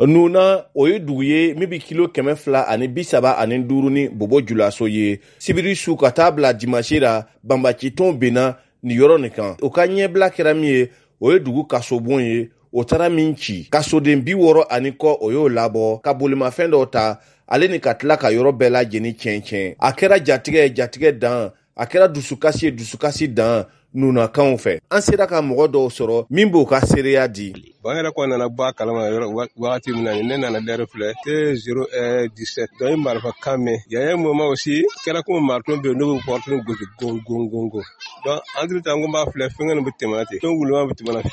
Nuna o ye dugu ye min bɛ kilo 235 ni Bobo Julaso ye sibiri su ka taa bila dimanche la banbacitɔn benna ni yɔrɔ nin kan. O ka ɲɛbila kɛra min ye o ye dugu kasobon ye o taara min ci kasoden 60 kɔ o y'o labɔ ka bolimafɛn dɔw ta ale ni ka tila ka yɔrɔ bɛɛ lajɛlen cɛn a kɛra jatigɛ dan a kɛra dusukasi dan nunakanw fɛ. An sera ka mɔgɔ dɔw sɔrɔ min b'o ka seereya di. Bon yɛrɛ ko nana bɔ kalama wagati min na ne nana lɛrɛ filɛ te 017 donc marifa kan mɛn yaya moment aussi kɛra ko marton bɛ n'o bɛ porte gosi gongo donc entre temps ko b'a filɛ fɛngɛ nin bɛ tɛmɛ ten fɛn wulima bɛ tɛmɛ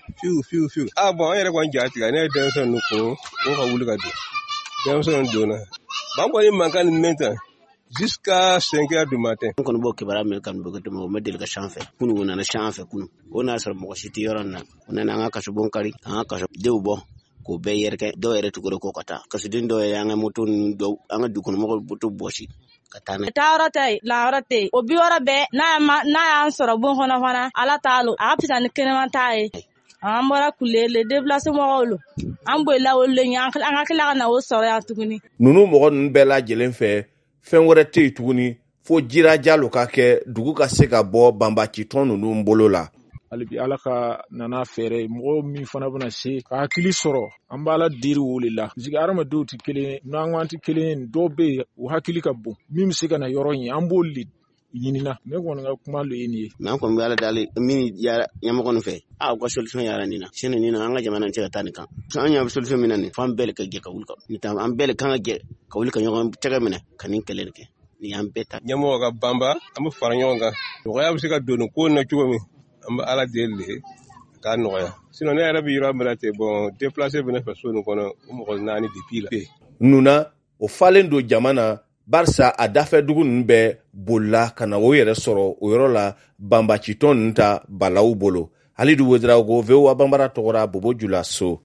fiu bon an yɛrɛ kɔni ja tigɛ ne ye denmisɛnw nu kun ko ka wuli ka don denmisɛnw donna ban kɔni mankan ni mɛntan jusqu'à 5 heures du matin. On kɔni b'o kibaruya mɛn kanu bɛ kɛ o ma deli ka siyan fɛ kunu o nana siyan fɛ kunu o n'a sɔrɔ mɔgɔ si tɛ yɔrɔ in na o nana an ka kasobon kari an ka kasodenw bɔ k'o bɛɛ yɛrɛkɛ dɔw yɛrɛ tugura ko ka taa kasoden dɔw yɛrɛ an ka moto ninnu dɔw an ka dukɔnɔmɔgɔw moto bɔsi ka taa n'a ye. Taa yɔrɔ tɛ la yɔrɔ tɛ o bi yɔrɔ bɛɛ n'a y'an sɔrɔ bon kɔnɔ fana ala t'a lo a ka fisa ni kɛnɛman t'a ye. An bɔra kule le déplacer mɔgɔw lo an bolila olu ɲɛ an ka tila ka na o sɔrɔ yan tuguni. Nunu mɔgɔ ninnu bɛɛ lajɛlen fɛ fɛn wɛrɛ tɛ yen tuguni fo jirajalo ka kɛ dugu ka se ka bɔ banbacitɔn ninnu bolo la. Halibi ala ka nana fɛɛrɛ mɔgɔw min fana bɛna se ka hakili sɔrɔ an b'a la diri wole la sigi hadamadenw tɛ kelen n'an tɛ kelen dɔw bɛ yen u hakili ka bon min bɛ se ka na yɔrɔ in an b'o le ɲinina ne kɔni ka kuma lo ye nin ye. Mais an kɔni bɛ ala dali min ɲɛmɔgɔ nin fɛ u ka solution yara nin na sini nin na an ka jamana tɛ ka taa nin kan an y'a solution min na nin f'an bɛɛ ka jɛ ka wuli ka nin an bɛɛ kan ka jɛ ka wuli ka ɲɔgɔn tɛgɛ minɛ ka nin kɛlɛ kɛ ni an bɛɛ ta ɲɛmɔgɔ ka banba an bɛ fara ɲɔgɔn kan nɔgɔya bɛ se ka don ko na cogo min an bɛ ala deli k'a nɔgɔya sinon ne yɛrɛ bɛ yɔrɔ min na ten bon déplacer bɛ ne fɛ so nin kɔnɔ o mɔgɔ 4 depuis la. Nuna o falen don jamana barisa a dafɛ dugu ninnu bɛɛ bolila ka na o yɛrɛ sɔrɔ o yɔrɔ la banbacitɔn ninnu ta balaw bolo. Halidu Wezirawo ko VOA Banbara tɔgɔra Bobo Julaso.